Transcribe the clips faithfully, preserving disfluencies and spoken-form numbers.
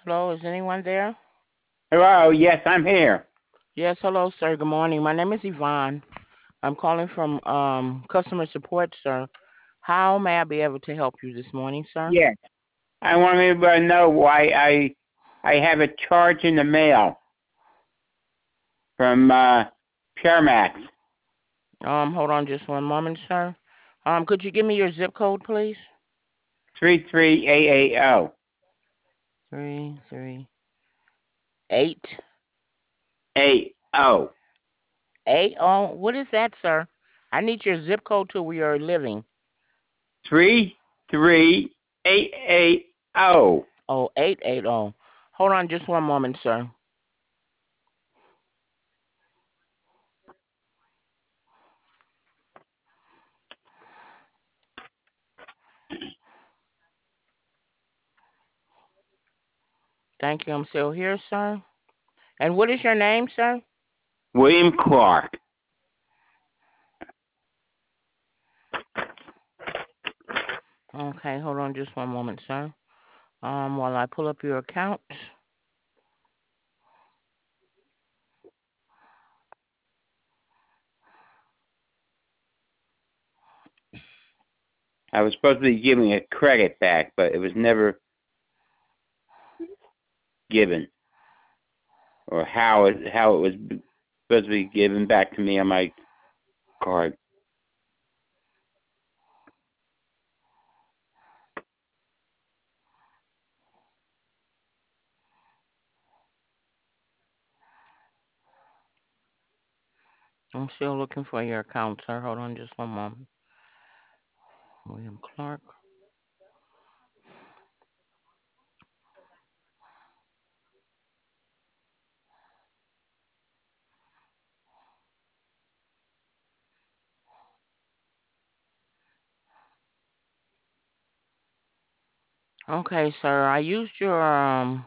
Hello, is anyone there? Hello, yes, I'm here. Yes, hello, sir. Good morning. My name is Yvonne. I'm calling from um, customer support, sir. How may I be able to help you this morning, sir? Yes, I want everybody to know why I I have a charge in the mail from uh, Puremax. Um, hold on just one moment, sir. Um, could you give me your zip code, please? three three eight eight zero. Three, three, eight, eight zero. eight. Oh, what is that, sir? I need your zip code to where you're living. three three eight eight zero. Oh, eight, eight, oh. Hold on just one moment, sir. Thank you. I'm still here, sir. And what is your name, sir? William Clark. Okay, hold on just one moment, sir. Um, while I pull up your account. I was supposed to be giving a credit back, but it was never given, or how it how it was supposed to be given back to me on my card. I'm still looking for your account, sir. Hold on just one moment. William Clark. Okay, sir. I used your um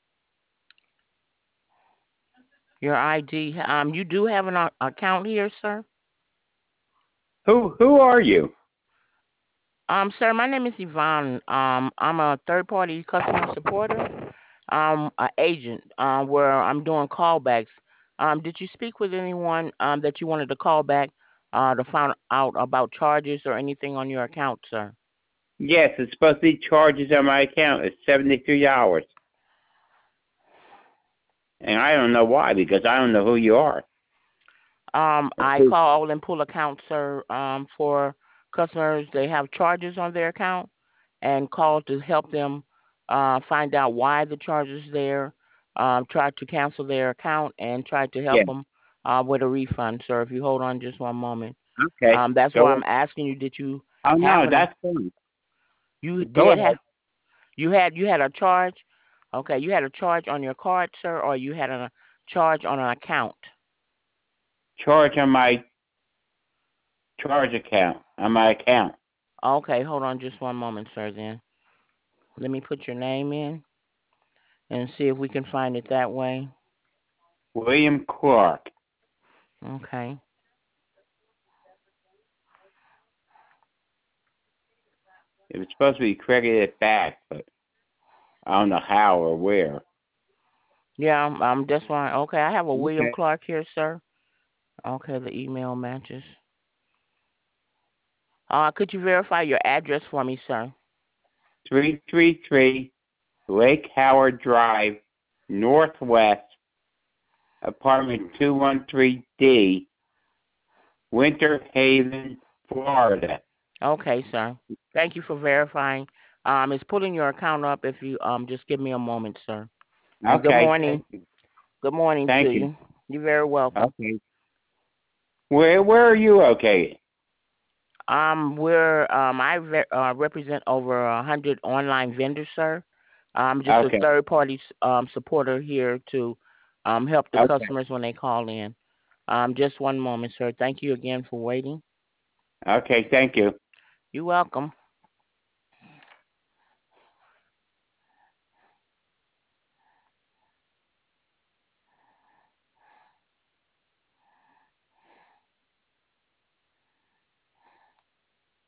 your I D. Um, you do have an a- account here, sir. Who who are you? Um, sir, my name is Yvonne. Um, I'm a third party customer supporter. Um, a agent. Um, where I'm doing callbacks. Um, did you speak with anyone um that you wanted to call back uh to find out about charges or anything on your account, sir? Yes, it's supposed to be charges on my account. It's seventy three dollars. And I don't know why, because I don't know who you are. Um, I call and pull accounts, sir, um, for customers. They have charges on their account and call to help them uh, find out why the charge is there, um, try to cancel their account, and try to help Yeah. them uh, with a refund, sir. If you hold on just one moment. Okay. Um, that's why Go. I'm asking you, did you Oh have no, an, that's fine. you Go did ahead. have, you had, you had a charge? Okay, you had a charge on your card, sir, or you had a charge on an account? Charge on my charge account. On my account. Okay, hold on just one moment, sir, then. Let me put your name in and see if we can find it that way. William Clark. Okay. It was supposed to be credited back, but I don't know how or where. Yeah, I'm, I'm that's why. Okay, I have a William Okay. Clark here, sir. Okay, the email matches. Uh, could you verify your address for me, sir? Three three three Lake Howard Drive, Northwest, apartment two one three D, Winter Haven, Florida. Okay, sir. Thank you for verifying. Um, it's pulling your account up. If you um just give me a moment, sir. And good Okay. morning. Thank you. Good morning to Thank you. you. You're very welcome. Okay. Where where are you located? Um, we're um I ve- uh, represent over a hundred online vendors, sir. I'm just a Okay. third party um supporter here to um help the Okay. customers when they call in. Um, just one moment, sir. Thank you again for waiting. Okay. Thank you. You're welcome.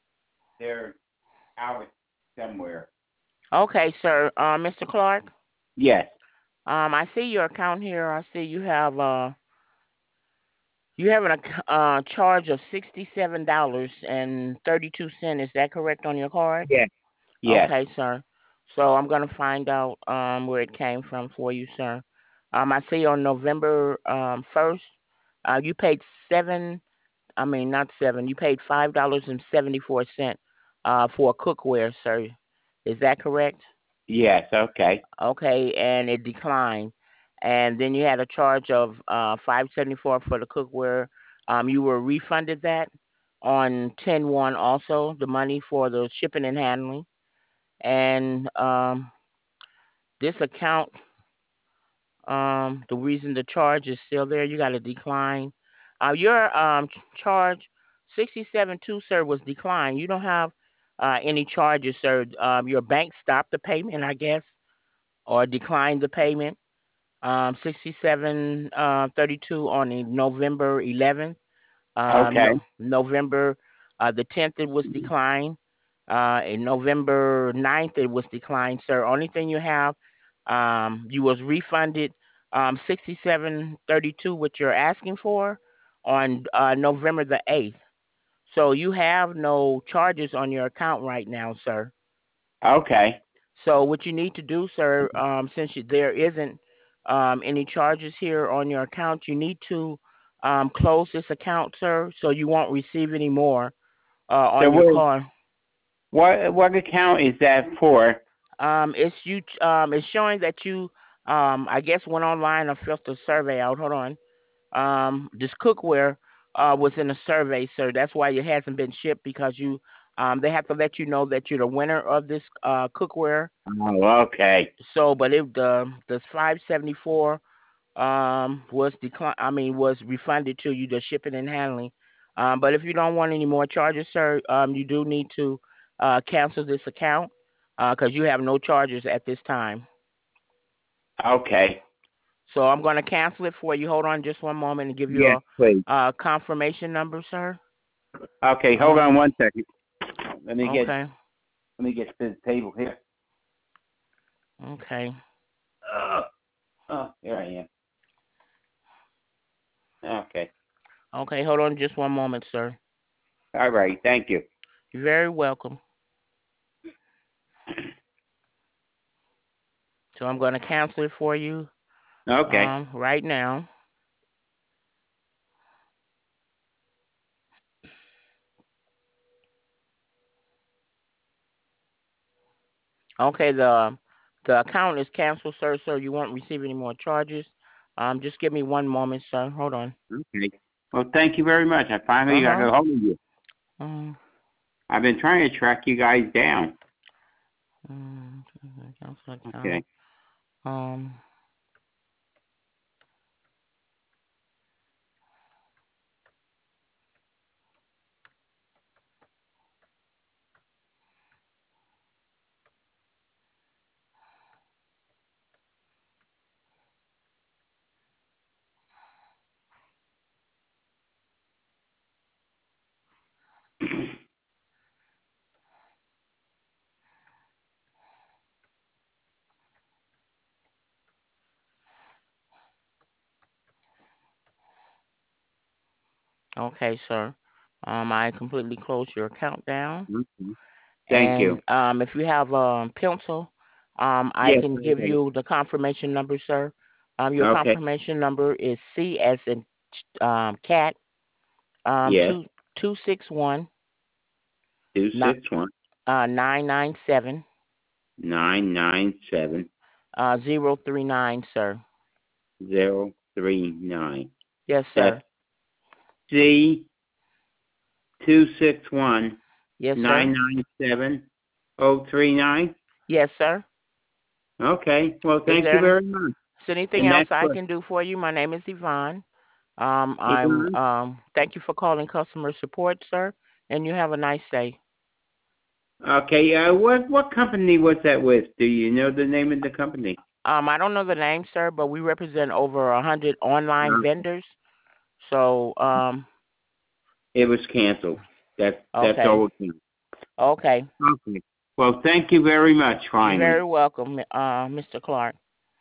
They're out somewhere. Okay, sir. Uh, mister Clark. Yes. Um, I see your account here. I see you have uh you have an ac- uh charge of sixty seven dollars and thirty two cent. Is that correct on your card? Yes. Yes. Okay, sir. So I'm gonna find out um where it came from for you, sir. Um, I see on November um first, uh you paid seven. I mean not seven. You paid five dollars and seventy four cent uh for cookware, sir. Is that correct? Yes. Okay. Okay, and it declined. And then you had a charge of uh five seventy four for the cookware. Um, you were refunded that on ten one also the money for the shipping and handling. And um, this account, um, the reason the charge is still there, you got to decline. Uh, your um ch- charge sixty seven two, sir, was declined. You don't have uh any charges, sir. Um, your bank stopped the payment, I guess, or declined the payment. Um, sixty-seven uh, thirty-two on the November eleventh. Um, Okay. no, November uh, the tenth it was declined. Uh, in November ninth it was declined, sir. Only thing you have, um, you was refunded um, sixty-seven thirty-two, what you're asking for, on uh, November the eighth. So you have no charges on your account right now, sir. Okay. So what you need to do, sir, um, since you, there isn't um, any charges here on your account, you need to um, close this account, sir, so you won't receive any more uh, So on your what card. what what account is that for? Um, it's you. Um, it's showing that you, um, I guess, went online and filled the survey out. Hold on. Um, this cookware uh, was in a survey, sir. That's why it hasn't been shipped because you. Um, they have to let you know that you're the winner of this uh, cookware. Oh, okay. So, but if the the five seventy four um was declined, I mean was refunded to you, the shipping and handling. Um, but if you don't want any more charges, sir, um, you do need to uh cancel this account because you have no charges at this time. Okay. So I'm going to cancel it for you. Hold on just one moment and give you Yes, a, please. uh confirmation number, sir. Okay, hold on Um, one second. Let me get okay, let me get to the table here. okay, Oh, oh, here I am. Okay. okay. Hold on just one moment, sir. All right. Thank you. You're very welcome. So I'm going to cancel it for you Okay. um right now. Okay, the the account is canceled, sir. So you won't receive any more charges. Um, just give me one moment, sir. Hold on. Okay. Well, thank you very much. I finally Uh got huh. a hold of you. Um, I've been trying to track you guys down. um, cancel Okay. account. Um, okay, sir. Um, I completely closed your account down. Mhm. Thank And you. um, if you have a pencil, um, I Yes. can I give have it. you the confirmation number, sir. Um, your Okay. confirmation number is C as in um cat. Um, Yes. two two six one Two nine six one uh nine nine seven nine nine seven uh zero three nine, sir. zero three nine. Yes, That's sir. C two six one Yes, sir. nine nine seven oh three nine. Yes, sir. Okay. Well, Is thank there you any, is very much. there anything And else that's I what can do for you? My name is Yvonne. Um, I'm Yvonne. um. Thank you for calling customer support, sir, and you have a nice day. Okay. Uh, what what company was that with? Do you know the name of the company? Um, I don't know the name, sir, but we represent over a hundred online Uh, vendors. So, um, it was canceled. That that's okay, all. It okay. Okay. Well, thank you very much. You're very Finally. welcome, uh, mister Clark.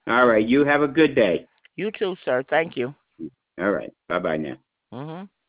All right. You have a good day. You too, sir. Thank you. All right. Bye bye now. Mhm.